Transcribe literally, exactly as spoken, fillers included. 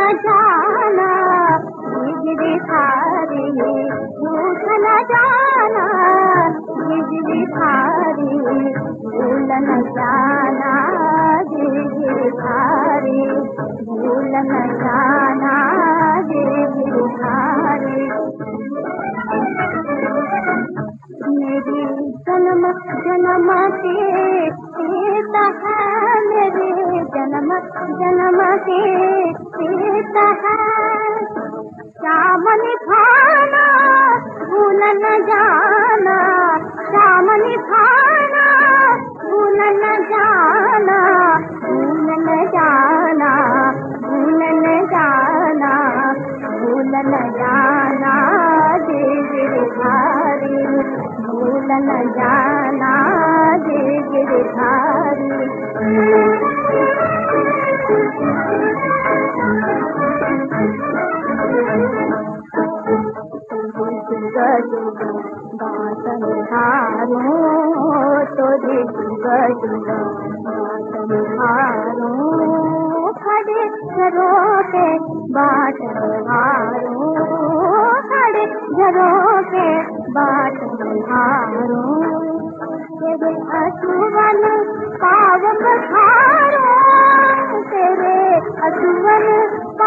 जाना बिजली थारी रूठ न जाना बिजली थारी भूल न जाना बिजली थारी भूल न जाना बिजली थारी। मेरी जन्म जन्म के प्रीत है मेरे जन्म जन्म के प्रीत है श्याम निभाना भूल न जाना श्याम निभाना भूल न जाना भूल न जाना भूल न जाना भूल न जाना गिरधारी भूल न जाना गिरधारी। बासन हारो तोरे जुग बासन हारो खड़े घरों के बाट हारो खड़े घरों के बाट हारो तेरे असुवन पाव पधारो तेरे असुवन